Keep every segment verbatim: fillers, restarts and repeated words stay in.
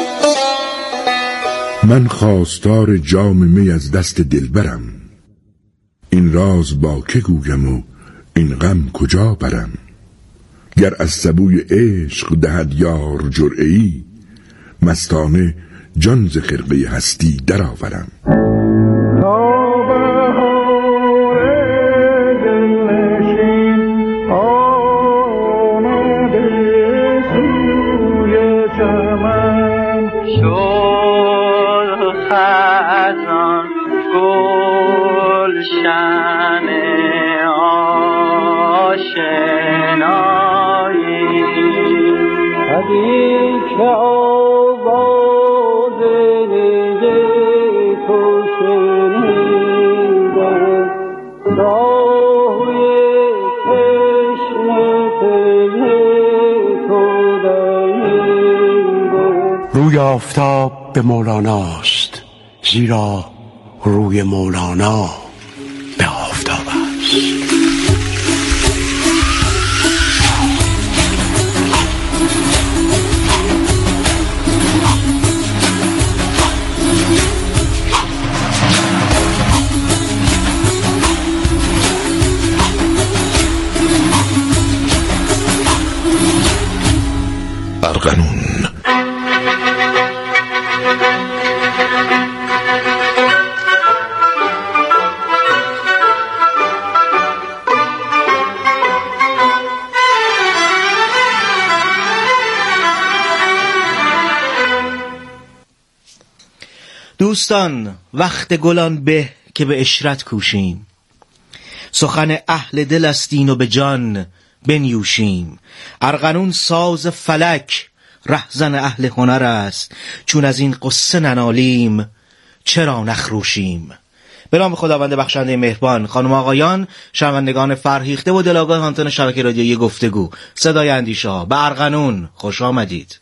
من خواستار جام می از دست دلبرم، این راز با که گویم و این غم کجا برم. گر از سبوی عشق دهد یار جرعه‌ای، مستانه جان ز خرقه هستی درآورم. روی آفتاب به مولاناست، زیرا روی مولانا به آفتاب است. ارغنون. دوستان، وقت گلان به که به عشرت کوشیم، سخن اهل دل استین و به جان بنیوشیم. ارغنون ساز فلک رهزن اهل هنر است، چون از این قصه ننالیم چرا نخروشیم. به نام خداوند بخشنده مهربان. خانم آقایان، شنوندگان فرهیخته و دلاگاه آنتن شبکه رادیویی گفتگو صدای اندیشه ها، به ارغنون خوش آمدید.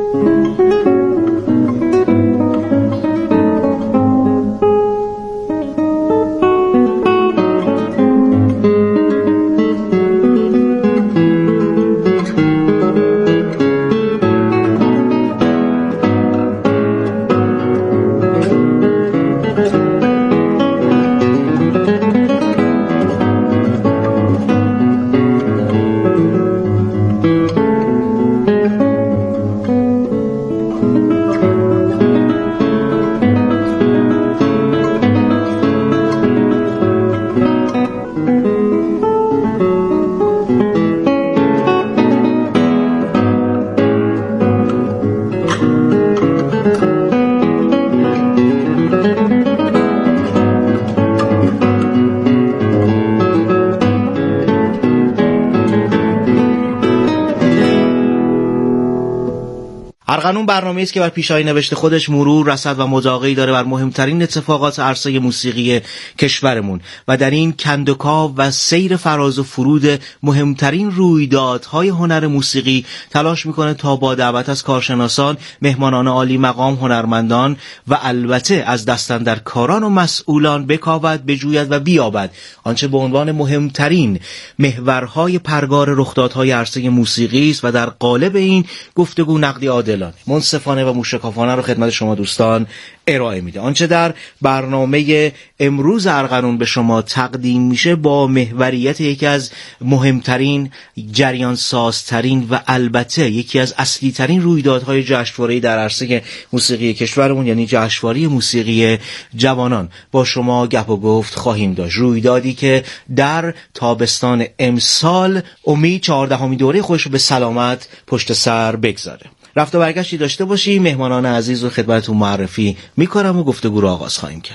ارغنون برنامه‌ای است که بر پیشایی نوشته خودش مرور، رصد و مداقعی داره بر مهمترین اتفاقات عرصه موسیقی کشورمون و در این کندوکاو و سیر فراز و فرود مهمترین رویدادهای هنر موسیقی تلاش میکنه تا با دعوت از کارشناسان، مهمانان عالی مقام، هنرمندان و البته از دستاندرکاران و مسئولان بکاود، بجوید و بیابد آنچه به عنوان مهمترین محورهای پرگار رخدادهای عرصه موسیقی است و در قالب این گفتگو نقدی عادلانه، منصفانه و موشکافانه رو خدمت شما دوستان ارائه میده. آنچه در برنامه امروز ارغنون به شما تقدیم میشه با محوریت یکی از مهمترین، جریان سازترین و البته یکی از اصلی ترین رویدادهای جشنواره‌ای در عرصه موسیقی کشورمون، یعنی جشنواره موسیقی جوانان، با شما گپ و گفت خواهیم داشت. رویدادی که در تابستان امسال امید چهاردهمین دوره خودش رو به سلامت پشت سر بگذاره. رفت و برگشتی داشته باشی. مهمانان عزیز رو خدمتتون معرفی میکنم و گفتگو رو آغاز خواهیم کرد.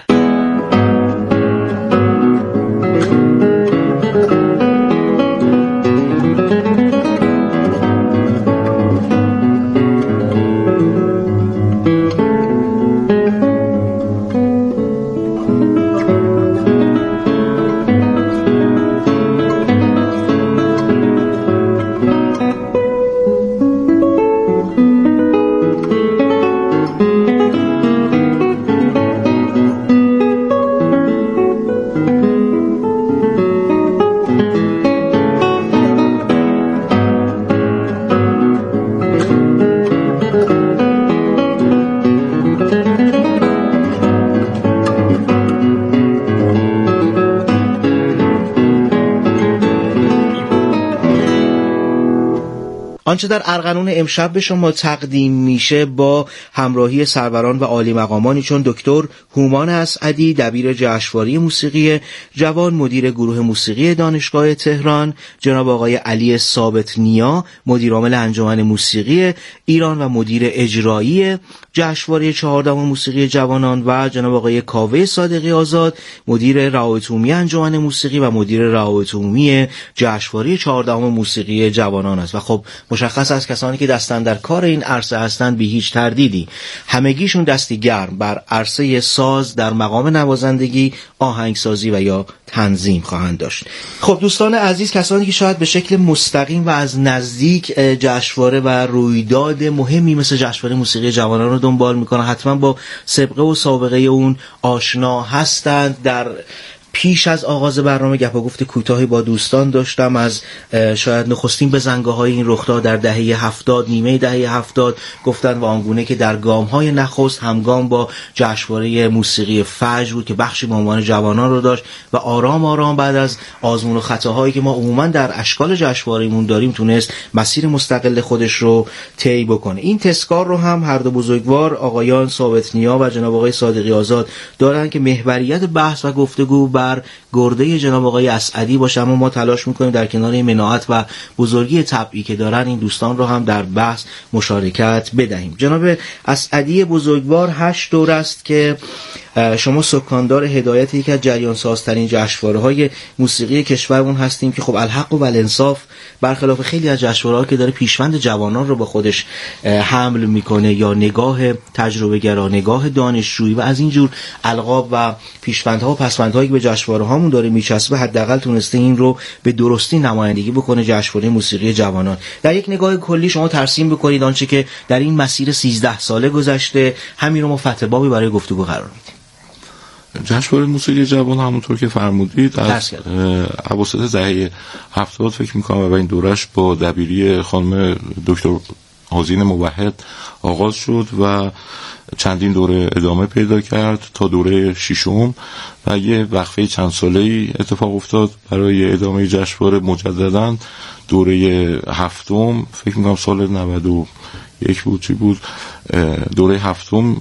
آنچه در ارغنون امشب به شما تقدیم میشه با همراهی سروران و عالی مقامانی چون دکتر هومان اسعدی دبیر جشنواره موسیقی جوان، مدیر گروه موسیقی دانشگاه تهران، جناب آقای علی ثابت نیا مدیر عامل انجمن موسیقی ایران و مدیر اجرایی جشنواره چهاردهم موسیقی جوانان و جناب آقای کاوه صادقی آزاد مدیر روابط عمومی انجمن موسیقی و مدیر روابط عمومی جشنواره چهاردهم موسیقی جوانان است. و خب مشخص است کسانی که دستن در کار این عرصه هستند بی هیچ تردیدی همگیشون دستی گرم بر عرصه ساز در مقام نوازندگی، آهنگسازی و یا تنظیم خواهند داشت. خب دوستان عزیز، کسانی که شاید به شکل مستقیم و از نزدیک جشنواره و رویداد مهمی مثل جشنواره موسیقی جوانان رو دنبال میکنن حتما با سابقه و سابقه اون آشنا هستند. در پیش از آغاز برنامه گپ و گفت کوتاهی با دوستان داشتم از شاید نخستین بزنگاه‌های این رخداد در دهه هفتاد، نیمه دهه هفتاد گفتن و آنگونه که در گام‌های نخست همگام با جشنواره موسیقی فجر بود که بخشی به عنوان جوانان رو داشت و آرام آرام بعد از آزمون و خطاهایی که ما عموما در اشکال جشنواره‌مون داریم تونست مسیر مستقل خودش رو طی بکنه. این تذکار رو هم هر دو بزرگوار آقایان ثابت نیا و جناب آقای صادقی آزاد دارن که محوریت بحث و گفتگو بر گرده جناب آقای اسعدی باشه، اما ما تلاش میکنیم در کنار این مناعت و بزرگی طبعی که دارن این دوستان رو هم در بحث مشارکت بدهیم. جناب اسعدی بزرگوار هشت دور است که شما سکاندار هدایت یک از جریان سازترین جشنواره‌های موسیقی کشورمون هستیم که خب الحق و الانصاف برخلاف خیلی از جشنواره‌ها که داره پیشوند جوانان رو با خودش حمل میکنه یا نگاه تجربه گرا، نگاه دانشجویی و از اینجور القاب و پیشوندها و پسوندهایی که به جشنواره‌هامون داره میچسبه، حداقل تونسته این رو به درستی نمایندگی بکنه جشنواره موسیقی جوانان. در یک نگاه کلی شما ترسیم بکنید آنچه که در این مسیر سیزده ساله گذشته، همین رو ما فتح بابی برای گفتگو قرار میدیم. جشنواره موسیقی جوان همونطور که فرمودید از اواسط دهه هفتاد فکر میکنم و این دورش با دبیری خانم دکتر حزین موحد آغاز شد و چندین دوره ادامه پیدا کرد تا دوره ششم و یه وقفه چند ساله‌ای اتفاق افتاد برای ادامه جشنواره. مجدداً دوره هفتم فکر میکنم سال نود و یک بود چی بود دوره هفتم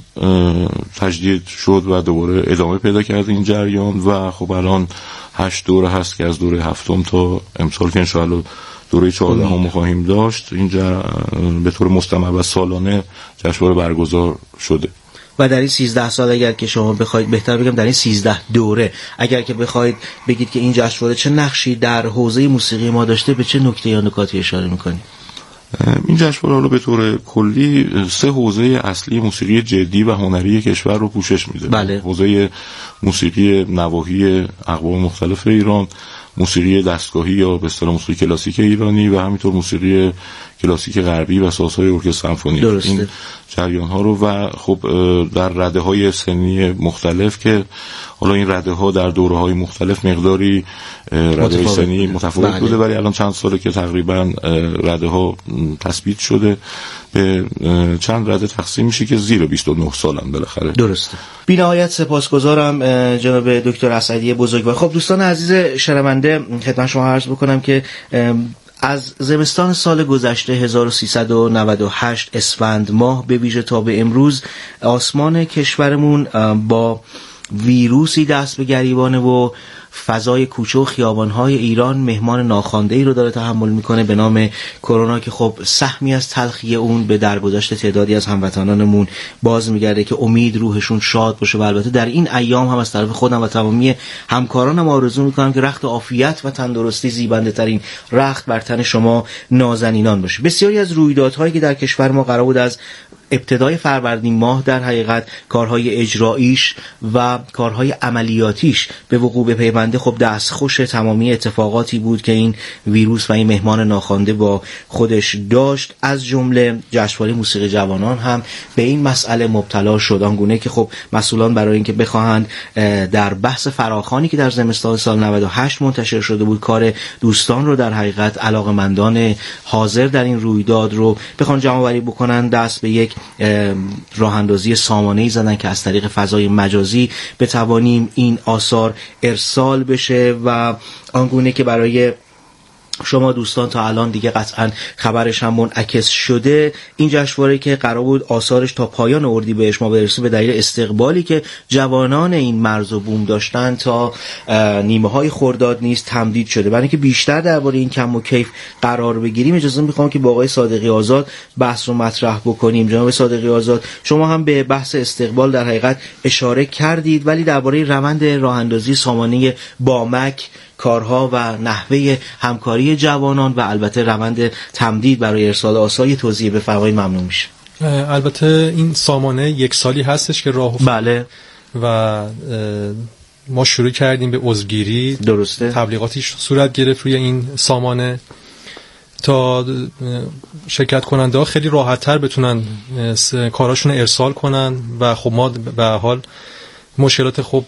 تجدید شد و دوباره ادامه پیدا کرد این جریان و خب الان هشت دوره هست که از دوره هفتم تا امسال که انشاءالله دوره چهاردهم خواهیم داشت اینجا به طور مستمر و سالانه جشنواره برگزار شده. و در این سیزده سال اگر که شما بخواید، بهتر بگم در این سیزده دوره اگر که بخواید بگید که این جشنواره چه نقشی در حوزه موسیقی ما داشته، به چه نکته یا نکاتی اشاره میکنید؟ این جشنواره رو به طور کلی سه حوزه اصلی موسیقی جدی و هنری کشور رو پوشش میده. بله. حوزه موسیقی نواحی اقوام مختلف ایران، موسیقی دستگاهی یا به اصطلاح موسیقی کلاسیک ایرانی و همینطور موسیقی کلاسیک غربی و سازهای ارکستر سمفونی. این جریان ها رو و خب در رده های سنی مختلف که حالا این رده ها در دوره های مختلف مقداری رده های سنی متفاوت بله. بوده ولی الان چند ساله که تقریبا رده ها تثبیت شده به چند رده تقسیم میشه که زیر بیست و نه سالن بالاخره. درسته. بی نهایت سپاسگزارم جناب دکتر اسعدی بزرگوار. خب دوستان عزیز شنونده خدمت شما عرض بکنم که از زمستان سال گذشته هزار و سیصد و نود و هشت اسفند ماه به ویژه تا به امروز آسمان کشورمون با ویروسی دست به گریبانه و فضای کوچه و خیابان‌های ایران مهمان ناخوانده‌ای رو داره تحمل میکنه به نام کرونا که خب سهمی از تلخی اون به درگذشت تعدادی از هموطنانمون باز میگرده که امید روحشون شاد باشه و البته در این ایام هم از طرف خودم و تمامی همکارانم آرزو میکنم که رخت عافیت و تندرستی زیبنده ترین رخت بر تن شما نازنینان باشه. بسیاری از رویدادهایی که در کشور ما قرار بود از ابتدای فروردین ماه در حقیقت کارهای اجراییش و کارهای عملیاتیش به وقوع بپیونده، خب دستخوش تمامی اتفاقاتی بود که این ویروس و این مهمان ناخوانده با خودش داشت. از جمله جشنواره موسیقی جوانان هم به این مسئله مبتلا شد، آنگونه که خب مسئولان برای اینکه بخواهند در بحث فراخوانی که در زمستان سال نود و هشت منتشر شده بود کار دوستان رو در حقیقت علاقه‌مندان حاضر در این رویداد رو بخوان جمع‌آوری بکنن، دست به یک راه اندازی سامانه‌ای زدن که از طریق فضای مجازی بتوانیم این آثار ارسال بشه و آنگونه که برای شما دوستان تا الان دیگه قطعا خبرش هم منعکس شده. این جشنواره که قرار بود آثارش تا پایان اردیبهشت ما برسه، به دلیل استقبالی که جوانان این مرز و بوم داشتن تا نیمه های خرداد نیز تمدید شده. برای اینکه بیشتر درباره این کم و کیف قرار بگیریم اجازه میخوام که با آقای صادقی آزاد بحث رو مطرح بکنیم. جناب صادقی آزاد، شما هم به بحث استقبال در حقیقت اشاره کردید، ولی درباره روند راه اندازی سامانه بامک، کارها و نحوه همکاری جوانان و البته روند تمدید برای ارسال آثار توضیح بفرمایید ممنون میشه. البته این سامانه یک سالی هستش که راه افتاد. بله. و ما شروع کردیم به عضوگیری. درسته. تبلیغاتی صورت گرفت روی این سامانه تا شرکت کننده ها خیلی راحت تر بتونن کاراشون ارسال کنن و خب ما به حال مشکلات خب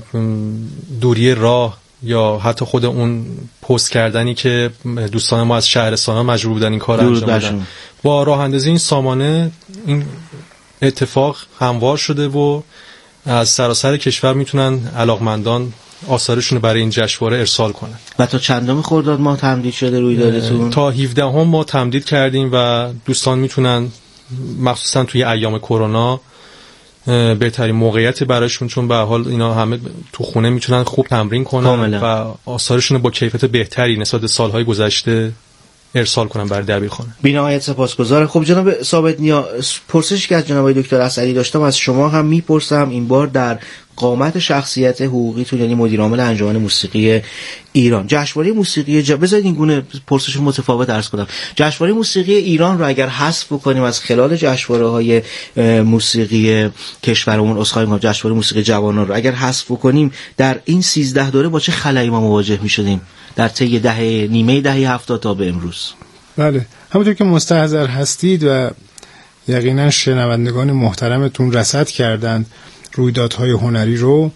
دوری راه یا حتی خود اون پست کردنی که دوستان ما از شهرستان ها مجبور بودن این کار انجام بدن، با راه اندازی این سامانه این اتفاق هموار شده و از سراسر کشور میتونن علاقمندان آثارشون رو برای این جشنواره ارسال کنن. و تا چندم خرداد ماه تمدید شده رویدادتون؟ تا هفدهم ما تمدید کردیم و دوستان میتونن مخصوصا توی ایام کرونا بهترین موقعیت براشون، چون به حال اینا همه تو خونه میتونن خوب تمرین کنن کاملا. و آثارشون رو با کیفیت بهتری نسبت به سالهای گذشته ارسال کنن برای دبیرخانه. بی‌نهایت سپاسگزارم. خب جناب ثابت نیا، پرسشی که از جناب دکتر اسدی داشتم از شما هم میپرسم، این بار در قامت شخصیت حقوقیتون، یعنی مدیر عامل انجمن موسیقی ایران. جشنواره موسیقی ج... بذارید این گونه پرسش متفاوت عرض کنم. جشنواره موسیقی ایران رو اگر حذف بکنیم از خلال جشنواره‌های موسیقی کشورمون، اسخای ما جشنواره موسیقی جوانان رو اگر حذف بکنیم، در این سیزده دوره با چه خلایی ما مواجه می‌شدیم در طی دهه نیمه دهه هفتاد تا به امروز؟ بله، همونطور که مستحضر هستید و یقینا شنوندگان محترمتون رصد کردند رویدادهای هنری رو،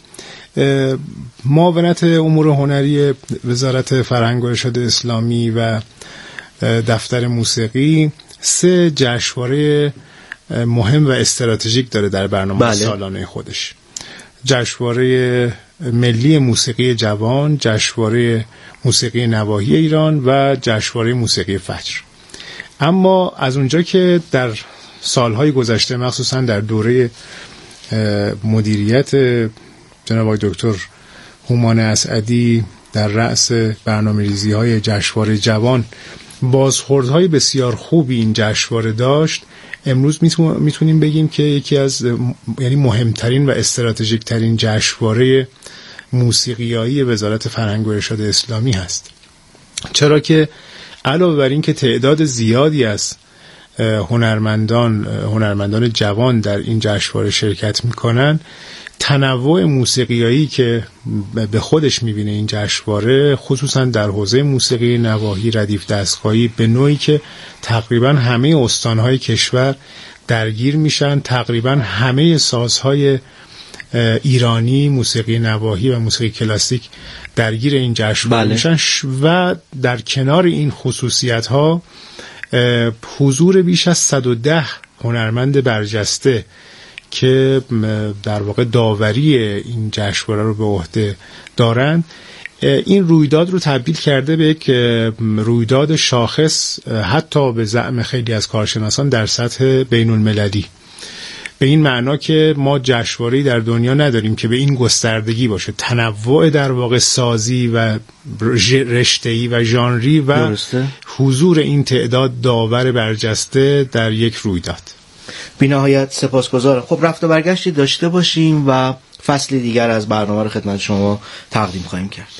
معاونت امور هنری وزارت فرهنگ و ارشاد اسلامی و دفتر موسیقی سه جشنواره مهم و استراتژیک داره در برنامه بله. سالانه خودش. جشنواره ملی موسیقی جوان، جشنواره موسیقی نواحی ایران و جشنواره موسیقی فجر. اما از اونجا که در سالهای گذشته مخصوصا در دوره مدیریت جناب آقای دکتر هومان اسعدی در رأس برنامه‌ریزی‌های جشنواره جوان بازخوردهای بسیار خوبی این جشنواره داشت، امروز میتونیم بگیم که یکی از یعنی مهمترین و استراتژیک ترین جشنواره موسیقیایی وزارت فرهنگ و ارشاد اسلامی هست. چرا که علاوه بر این که تعداد زیادی از هنرمندان هنرمندان جوان در این جشنواره شرکت میکنن، تنوع موسیقیایی که به خودش میبینه این جشنواره، خصوصا در حوزه موسیقی نواحی ردیف دستگاهی، به نوعی که تقریبا همه استانهای کشور درگیر میشن، تقریبا همه سازهای ایرانی، موسیقی نواحی و موسیقی کلاسیک درگیر این جشنواره بله. میشن و در کنار این خصوصیت ها حضور بیش از صد و ده هنرمند برجسته که در واقع داوری این جشنواره رو به عهده دارن، این رویداد رو تبدیل کرده به یک رویداد شاخص حتی به زعم خیلی از کارشناسان در سطح بین المللی. به این معنا که ما جشنواره‌ای در دنیا نداریم که به این گستردگی باشه، تنوع در واقع سازی و رشته‌ای و ژانری و درسته. حضور این تعداد داور برجسته در یک رویداد. بی‌نهایت سپاسگزارم. خب رفت و برگشتی داشته باشیم و فصل دیگر از برنامه رو خدمت شما تقدیم خواهیم کرد.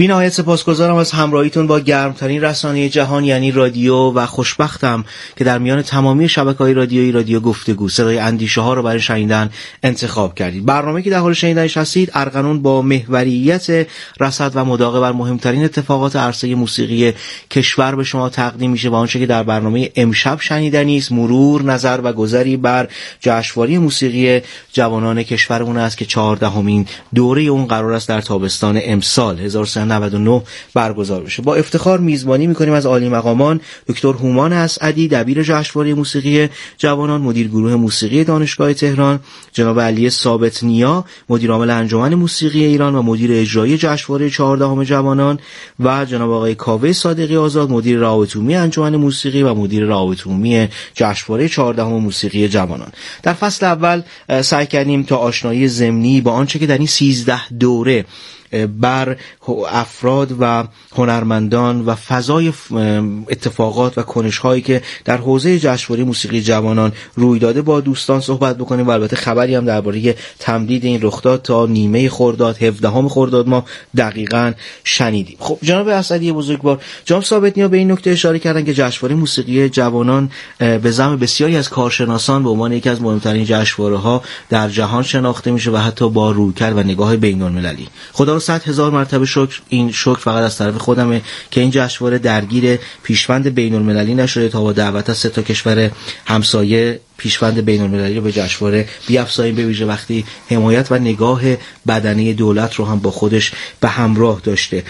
بی نهایت سپاسگزارم از همراهیتون با گرمترین رسانه جهان یعنی رادیو و خوشبختم که در میان تمامی شبکه‌های رادیویی رادیو گفتگو صدای اندیشه ها رو برای شنیدن انتخاب کردید. برنامه‌ای که در حال شنیدنش هستید ارغنون با محوریت رصد و مداقه بر مهمترین اتفاقات عرصه موسیقی کشور به شما تقدیم میشه و آنچه که در برنامه امشب شنیدنی است مرور نظر و گذری بر جشنواره موسیقی جوانان کشورمون است که چهاردهمین دوره اون قرار است در تابستان امسال هزار و سیصد و نود و نه برگزار بشه. با افتخار میزبانی میکنیم از عالی مقامان دکتر هومان اسعدی دبیر جشنواره موسیقی جوانان، مدیر گروه موسیقی دانشگاه تهران، جناب علی ثابت نیا مدیر عامل انجمن موسیقی ایران و مدیر اجرایی جشنواره چهاردهم جوانان و جناب آقای کاوه صادقی آزاد مدیر روابط عمومی انجمن موسیقی و مدیر روابط عمومی جشنواره چهاردهم موسیقی جوانان. در فصل اول سعی کردیم تا آشنایی ضمنی با آنچه که در این سیزده دوره بر افراد و هنرمندان و فضای اتفاقات و کنش‌هایی که در حوزه جشنواره موسیقی جوانان روی داده با دوستان صحبت بکنیم و البته خبری هم درباره تمدید این رخداد تا نیمه خرداد هفدهم خرداد ما دقیقاً شنیدیم. خب جناب اسعدی بزرگوار، جناب ثابت نیا به این نکته اشاره کردن که جشنواره موسیقی جوانان به زعم بسیاری از کارشناسان به عنوان یکی از مهمترین جشنواره‌ها در جهان شناخته میشه و حتی با رویکرد و نگاه بین‌المللی. خدا صد هزار مرتبه شکر، این شکر فقط از طرف خودمه که این جشنواره درگیر پیشوند بین المللی نشده تا با دعوت از سه تا کشور همسایه پیشوند بین المللی رو به جشنواره بیافزاییم، به ویژه وقتی حمایت و نگاه بدنه دولت رو هم با خودش به همراه داشته.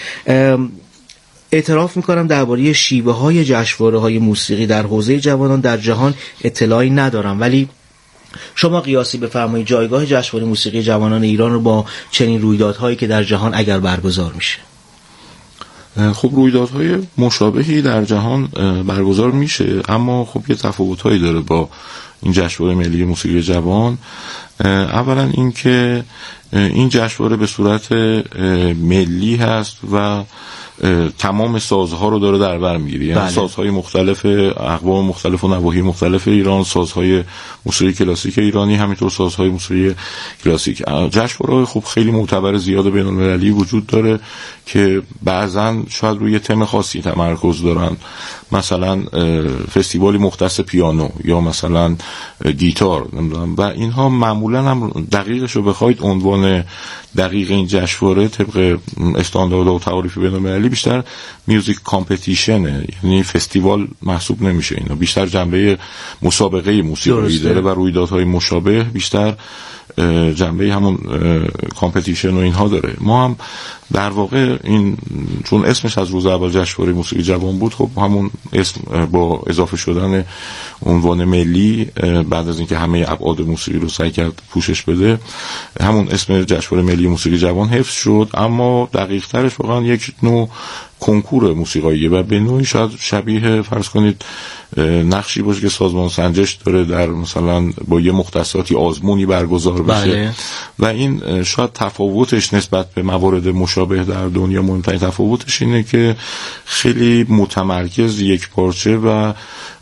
اعتراف میکنم درباره شیوه های جشنواره های موسیقی در حوزه جوانان در جهان اطلاعی ندارم، ولی شما قیاسی بفرمایید جایگاه جشنواره موسیقی جوانان ایران رو با چنین رویدادهایی که در جهان اگر برگزار میشه. خب رویدادهای مشابهی در جهان برگزار میشه، اما خب یه تفاوت‌هایی داره با این جشنواره ملی موسیقی جوان. اولا این که این جشنواره به صورت ملی هست و تمام سازها رو داره در بر میگیره، یعنی سازهای مختلف اقوام مختلف و نواحی مختلف ایران، سازهای موسیقی کلاسیک ایرانی، همینطور سازهای موسیقی کلاسیک. جشنواره خب خیلی معتبر زیاد بین المللی وجود داره که بعضا شاید روی تم خاصی تمرکز دارن، مثلا فستیوالی مختص پیانو یا مثلا گیتار نمیدونم، و اینها معمولا هم دقیقش رو بخواید عنوان دقیق این جشنواره طبق استانداردها و تعاریف بین‌المللی بیشتر میوزیک کامپتیشنه، یعنی فستیوال محسوب نمیشه، اینا بیشتر جنبه مسابقه موسیقی داره و رویدادهای مشابه بیشتر جنبه همون کامپتیشن و اینها داره. ما هم در واقع این چون اسمش از روز اول جشنواره موسیقی جوان بود، خب همون اسم با اضافه شدن عنوان ملی بعد از اینکه همه ابعاد موسیقی رو سعی کرد پوشش بده، همون اسم جشنواره ملی موسیقی جوان حفظ شد، اما دقیق ترش واقعا یک نوع کنکور موسیقاییه و به نوعی شاید شبیه فرض کنید نقشی باشه که سازمان سنجش داره در مثلا با یه مختصاتی آزمونی برگزار بشه. بله. و این شاید تفاوتش نسبت به موارد مشابه در دنیا، مهمترین تفاوتش اینه که خیلی متمرکز، یک پارچه و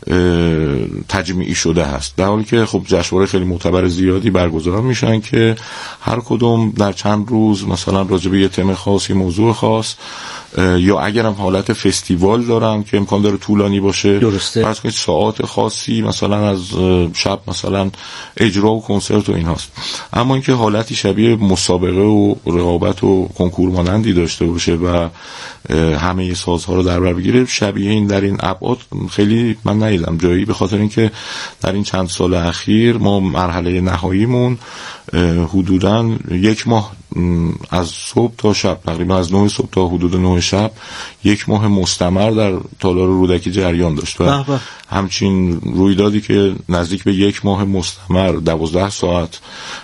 تجمیعی شده هست، در حالی که خب جشنواره خیلی معتبر زیادی برگزار میشن که هر کدوم در چند روز مثلا راجع به یه تم خاص، یه موضوع خاص، یا اگر هم حالت فستیوال دارن که امکان داره طولانی باشه، درسته، فرض کنید ساعات خاصی مثلا از شب مثلا اجرا و کنسرت و این هاست، اما اینکه حالتی شبیه مسابقه و رقابت و کنکور مانندی داشته باشه و همه سازها رو در بر بگیره، شبیه این در این ابعاد خیلی من ندیدم جایی، به خاطر اینکه در این چند سال اخیر ما مرحله نهاییمون حدوداً یک ماه از صبح تا شب، تقریبا از نه صبح تا حدود نه شب یک ماه مستمر در تالار رودکی جریان داشت و همچین رویدادی که نزدیک به یک ماه مستمر دوازده ساعت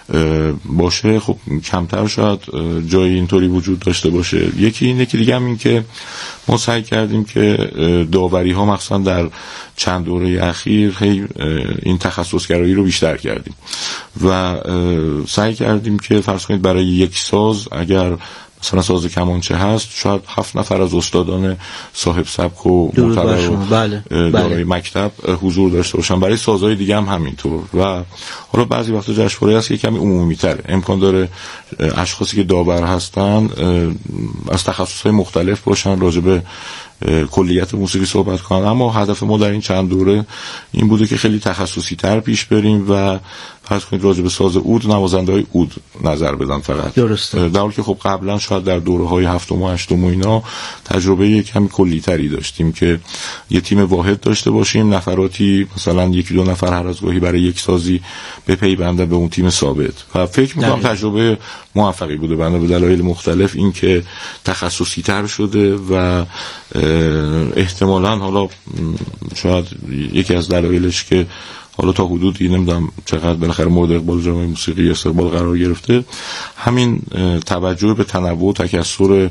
باشه، خب کمتر شاید جایی اینطوری وجود داشته باشه. یکی اینه که دیگه هم این که ما سعی کردیم که داوری ها مخصوصا در چند دوره اخیر این تخصصگرایی رو بیشتر کردیم و سعی کردیم که فرض کنید برای یک ساز اگر مثلا ساز کمانچه هست، شاید هفت نفر از استادان صاحب سبک و معتبر و بله. دارای بله. مکتب حضور داشته باشن. برای سازهای دیگه هم همینطور. و حالا بعضی وقتا جشنواره هست که کمی عمومی تره، امکان داره اشخاصی که داور هستن از تخصصهای مختلف باشن، راجع به کلیت موسیقی صحبت کنن. اما هدف ما در این چند دوره این بوده که خیلی تخصصی تر پیش بریم و فرض کنید راجع به ساز عود نوازنده های عود نظر بدن فقط. درسته. در حالی که خب قبلا شاید در دوره های هفتم و هشتم و اینا تجربه کمی کلی تری داشتیم که یه تیم واحد داشته باشیم، نفراتی مثلا یکی دو نفر هر از گاهی برای یک سازی بپیوندن به اون تیم ثابت. و فکر می‌کنم تجربه موفقی بوده بنا به دلایل مختلف، این که تخصصی تر شده و احتمالاً حالا شاید یکی از دلایلش که حالا تا حدودی نمیدونم چقدر بالاخره مورد اقبال جامعه موسیقی استقبال قرار گرفته، همین توجه به تنوع و تکثر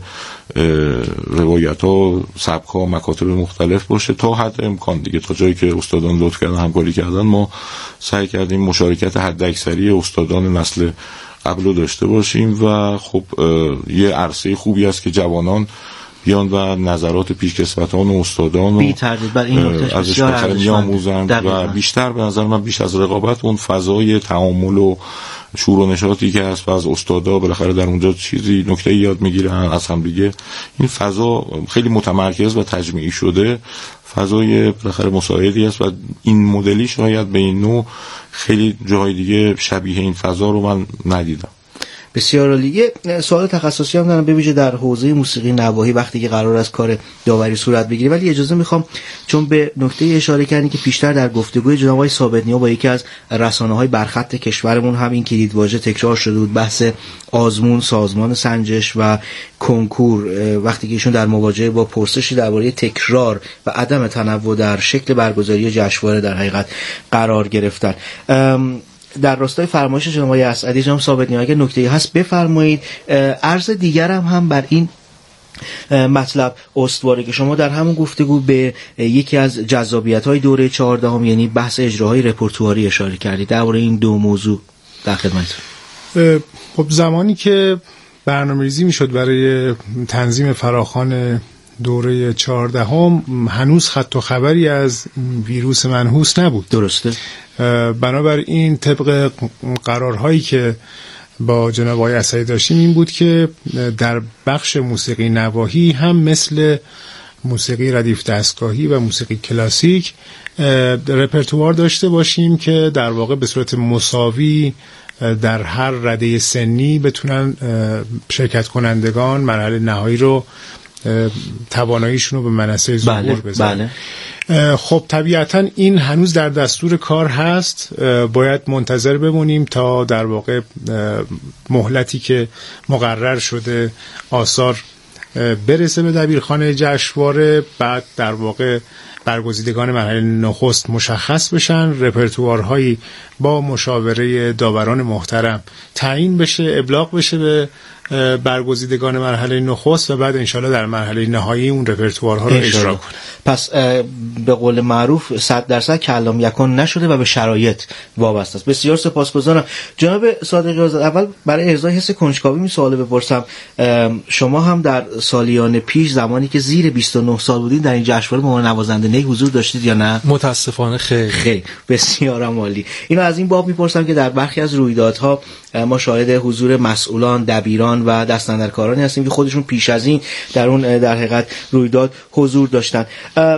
روایت‌ها، سبک‌ها، مکاتب مختلف باشه تا حد امکان دیگه. تا جایی که استادان لطف کردن همکاری کردن ما سعی کردیم مشارکت حداکثری استادان نسل قبلو داشته باشیم و خب یه عرصه خوبی است که جوانان بیان و نظرات پیشکسوتان و استادان و بی تردید بر این نکته بسیار ارزشمند و بیشتر به نظر من بیش از رقابت اون فضای تعامل و شور و نشاطی که هست و از استادا بالاخره در اونجا چیزی نکته یاد میگیرن از هم دیگه، این فضا خیلی متمرکز و تجمیعی شده، فضای بالاخره مساعدی است و این مدلی شاید به این نوع خیلی جای دیگه شبیه این فضا رو من ندیدم. بسیار عالی. یه سوال تخصصی هم دارم به ویژه در حوزه موسیقی نواحی وقتی که قرار است کار داوری صورت بگیره، ولی اجازه میخوام چون به نکته اشاره کردین که پیشتر در گفتگوی جناب آقای ثابت‌نیا با یکی از رسانه‌های برخط کشورمون هم این کلیدواژه تکرار شده بود، بحث آزمون، سازمان سنجش و کنکور، وقتی که ایشون در مواجهه با پرسشی درباره تکرار و عدم تنوع در شکل برگزاری جشنواره در حقیقت قرار گرفتن. در راستای فرمایش جناب آقای اسعدی، جناب ثابت‌نیا اگه نکته‌ای هست بفرمایید. عرض دیگرم هم بر این مطلب استواره که شما در همون گفتگو به یکی از جذابیت‌های دوره چهاردهم یعنی بحث اجراهای رپرتواری اشاره کردید. درباره این دو موضوع در خدمتتون. خب زمانی که برنامه‌ریزی می‌شد برای تنظیم فراخوان دوره چهاردهم هنوز خط و خبری از ویروس منحوس نبود. درسته. بنابراین طبق قرارهایی که با جناب آقای اسعدی داشتیم این بود که در بخش موسیقی نواحی هم مثل موسیقی ردیف دستگاهی و موسیقی کلاسیک رپرتوار داشته باشیم که در واقع به صورت مساوی در هر رده سنی بتونن شرکت کنندگان مرحله نهایی رو تواناییشون رو به منصه ظهور بزنن. بله. خب طبیعتا این هنوز در دستور کار هست، باید منتظر بمونیم تا در واقع مهلتی که مقرر شده آثار برسه به دبیرخانه جشنواره، بعد در واقع برگزیدگان مرحله نخست مشخص بشن، رپرتوارهایی با مشاوره داوران محترم تعیین بشه، ابلاغ بشه به برگزیدگان مرحله نخست و بعد انشالله در مرحله نهایی اون رپرتوارها رو اجرا کنه. پس به قول معروف صد درصد کلام یکان نشده و به شرایط وابسته است. بسیار سپاسگزارم. جناب صادقی آزاد، اول برای ارضای حس کنجکاوی می سوال بپرسم، شما هم در سالیان پیش زمانی که زیر بیست و نه سال بودین در این جشنواره به عنوان نوازنده نی حضور داشتید یا نه؟ متاسفانه خیر. خیر. بسیار عالی. اینو از این باب میپرسم که در برخی از رویدادها ما شاهد حضور مسئولان، دبیران و دستاندرکارانی هستیم که خودشون پیش از این در اون در حقیقت رویداد حضور داشتن.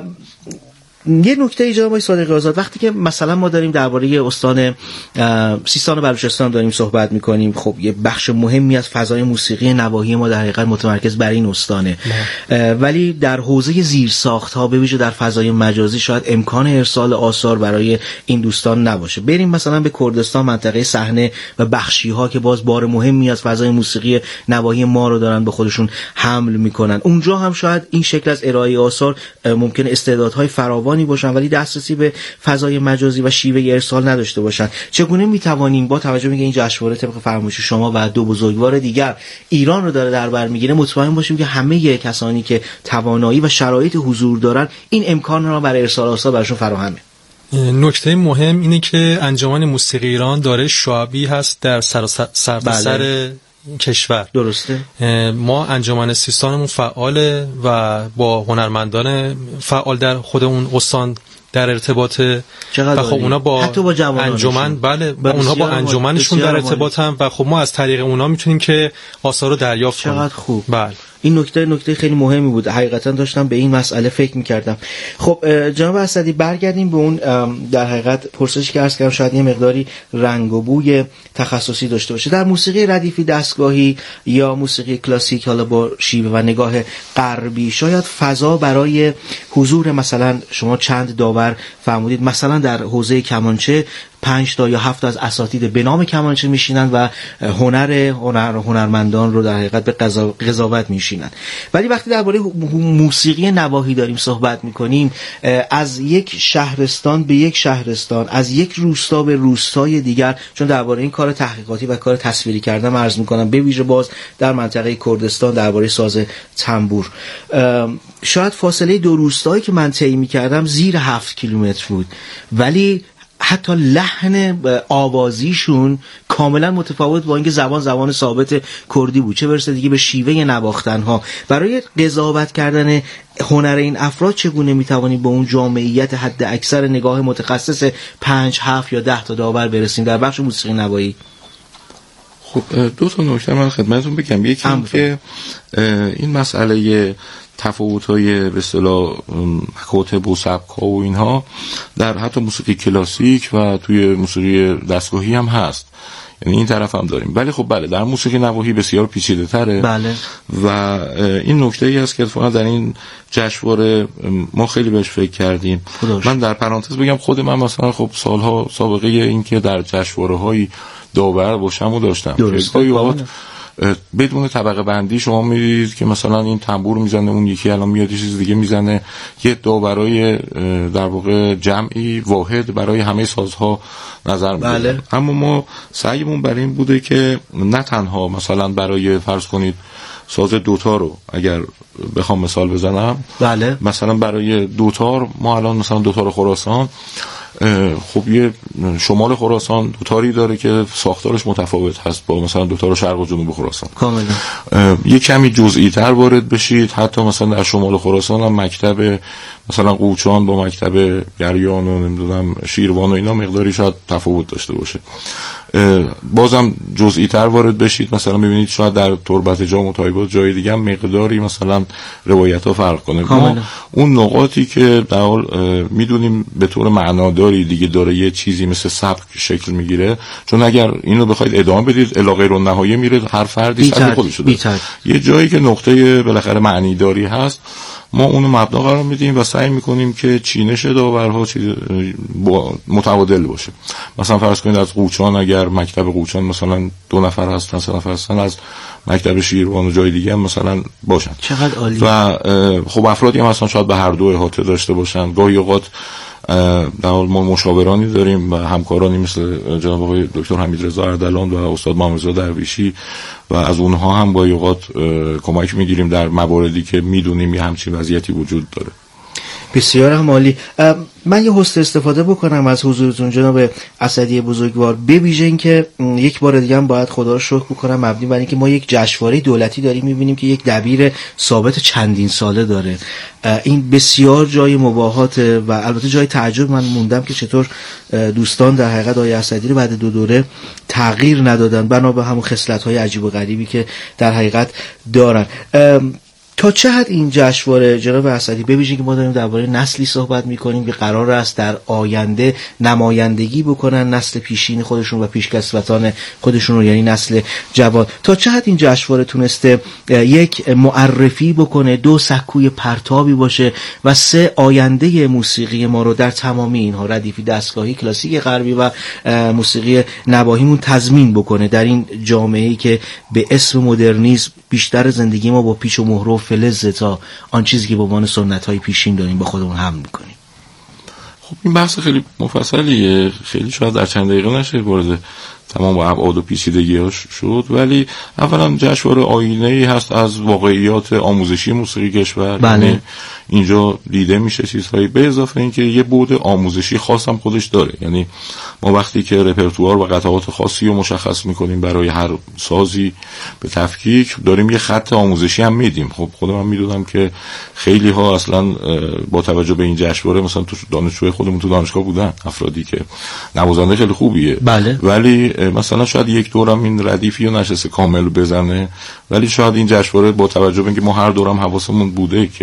یه نکته جناب آقای صادقی آزاد، وقتی که مثلا ما داریم درباره استان سیستان و بلوچستان داریم صحبت میکنیم، خب یه بخش مهمی از فضای موسیقی نواحی ما در حقیقت متمرکز بر این استانه، ولی در حوزه زیرساخت ها به ویژه در فضای مجازی شاید امکان ارسال آثار برای این دوستان نباشه. بریم مثلا به کردستان، منطقه صحنه و بخشی ها که باز بار مهمی از فضای موسیقی نواحی ما رو دارن به خودشون حمل میکنن، اونجا هم شاید این شکل از ارائه آثار ممکن استعدادهای فراوان باشن ولی دسترسی به فضای مجازی و شیوه ارسال نداشته باشن. چگونه میتوانیم با توجه به این جشنواره طبق فرمایش شما و دو بزرگوار دیگر ایران رو داره در بر میگیره مطمئن باشیم که همه کسانی که توانایی و شرایط حضور دارن این امکان را برای ارسال آثار براشون فراهمه؟ نکته مهم اینه که انجمن موسیقی ایران داره شعبی هست در سراسر بله. کشور. درسته. ما انجمن سیستانمون فعاله و با هنرمندان فعال در خود اون استان در ارتباطه و خب اونا با, حتی با انجمن بله با اونها با انجمنشون در ارتباطن و خب ما از طریق اونا میتونیم که آثار رو دریافت کنیم. چقدر خوب. بله این نکته نکته خیلی مهمی بود. حقیقتا داشتم به این مسئله فکر می‌کردم. خب جناب اسدی برگردیم به اون در حقیقت پرسشی که عرض کردم، شاید یه مقداری رنگ و بوی تخصصی داشته باشه. در موسیقی ردیفی دستگاهی یا موسیقی کلاسیک حالا با شیوه و نگاه غربی شاید فضا برای حضور مثلا شما چند داور فرمودید مثلا در حوزه کمانچه پنج تا یا هفت از اساتید به نام کمانچه میشینن و هنر هنر هنرمندان رو در حقیقت به قضاوت میشینن. ولی وقتی درباره موسیقی نواحی داریم صحبت میکنیم، از یک شهرستان به یک شهرستان، از یک روستا به روستای دیگر، چون درباره این کار تحقیقاتی و کار تصویری کردم عرض میکنم، به ویژه باز در منطقه کردستان درباره ساز تنبور، شاید فاصله دو روستایی که من طی میکردم زیر هفت کیلومتر بود، ولی حتی لحن آوازیشون کاملا متفاوت با اینکه زبان زبان ثابت کردی بود، چه برسه دیگه به شیوه نواختنها. برای قضاوت کردن هنر این افراد چگونه میتوانیم به اون جامعیت حد اکثر نگاه متخصص پنج هفت یا ده تا داور برسیم در بخش موسیقی نوایی؟ خب دو تا نکته من خدمتتون بگم. یکی این که این مسئله تفاوت‌های به اصطلاح مکاتب و سبک‌ها و اینها در حتی موسیقی کلاسیک و توی موسیقی دستگاهی هم هست، یعنی این طرف هم داریم. ولی خب بله در موسیقی نواحی بسیار پیچیده‌تره. بله. و این نکته‌ای است که اتفاقا در این جشنواره ما خیلی بهش فکر کردیم. خداش. من در پرانتز بگم خود من مثلا خب سالها سابقه این که در جشنواره‌های داور باشم و داشتم. درسته. بدون طبقه بندی شما می‌دید که مثلا این تنبور میزنه، اون یکی الان میاد یه چیز دیگه میزنه، یه داورای در واقع جمعی واحد برای همه سازها نظر میده. بله. اما ما سعیمون بر این بوده که نه تنها مثلا برای فرض کنید ساز دوتار رو اگر بخوام مثال بزنم، بله. مثلا برای دوتار ما الان مثلا دوتار خراسان خب یه شمال خراسان دوتاری داره که ساختارش متفاوت هست با مثلا دوتار شرق و جنوب خراسان. کاملا. یه کمی جزئی تر وارد بشید، حتی مثلا در شمال خراسان هم مکتب مثلا قوچان با مکتب گریان و نمیدونم شیروان و اینا مقداری شاید تفاوت داشته باشه. بازم جزئی تر وارد بشید، مثلا ببینید شاید در تربت جام و تایبات جای دیگه هم مقداری مثلا روایت ها فرق کنه. ما اون نقاطی که در حال میدونیم به طور معناداری دیگه داره یه چیزی مثل سبک شکل میگیره، چون اگر اینو بخواید ادامه بدید الی غیر النهایه میره، هر فردی سبک خودشو داره. یه جایی که نقطه بالاخره معنی داری هست ما اونو مبدا قرار میدیم و سعی میکنیم که چینش داورها چیز متعادل باشه. مثلا فرض کنید از قوچان اگر مکتب قوچان مثلا دو نفر هستن سه نفر هستن، از مکتب شیروان و جای دیگه هم مثلا باشن. چقدر عالی. و خب افرادی هم مثلا شاید به هر دو احاطه داشته باشن. گاهی اوقات در حال ما مشاورانی داریم و همکارانی مثل جناب آقای دکتر حمیدرضا اردلان و استاد محمدرضا درویشی و از اونها هم گاهی اوقات کمک میگیریم در مواردی که میدونیم یه همچین وضعیتی وجود داره. بسیار هم عالی. من یه هست استفاده بکنم از حضورتون جناب اسدی بزرگوار، به ویژه اینکه یک بار دیگه هم باید خدا رو شکر بکنم مبنی بر اینکه ما یک جشنواره دولتی داریم، می‌بینیم که یک دبیر ثابت چندین ساله داره. این بسیار جای مباهات و البته جای تعجب من موندم که چطور دوستان در حقیقت آقای اسدی رو بعد دو دوره تغییر ندادن بنا به همون خصلت‌های عجیب و غریبی که در حقیقت دارن. تا چه حد این جشنواره جناب اسدی، ببینید که ما داریم درباره نسلی صحبت می‌کنیم که قرار است در آینده نمایندگی بکنن نسل پیشین خودشون و پیشکسوتان خودشون رو، یعنی نسل جوان، تا چه حد این جشنواره تونسته یک معرفی بکنه، دو سکوی پرتابی باشه و سه آینده موسیقی ما رو در تمامی اینها ردیفی دستگاهی کلاسیک غربی و موسیقی نواحیمون تضمین بکنه در این جامعه‌ای که به اسم مدرنیسم بیشتر زندگی ما با پیچ و مهر و فلز تا آن چیزی که به عنوان سنت‌های پیشین داریم با خودمون حمل می‌کنیم. خب این بحث خیلی مفصلیه، خیلی شاید در چند دقیقه نشه وارد تمام با ابعاد و پیچیدگی‌هاش شد. ولی اولا جشنواره آینه‌ای هست از واقعیات آموزشی موسیقی کشور. بله. یعنی اینجا دیده میشه چیزهایی، به اضافه اینکه یه بعد آموزشی خاص هم خودش داره. یعنی ما وقتی که رپرتوار و قطعات خاصی رو مشخص میکنیم برای هر سازی به تفکیک، داریم یه خط آموزشی هم میدیم. خب خودم هم میدونم که خیلی ها اصلا با توجه به این جشنواره مثلا تو دانشجوی خودمون تو دانشگاه بودن افرادی که نوازنده خیلی خوبیه. بله. ولی مثلا شاید یک دورم این ردیفی رو نشسته کامل بزنه، ولی شاید این جشنواره با توجه به اینکه ما هر دورم حواسمون بوده که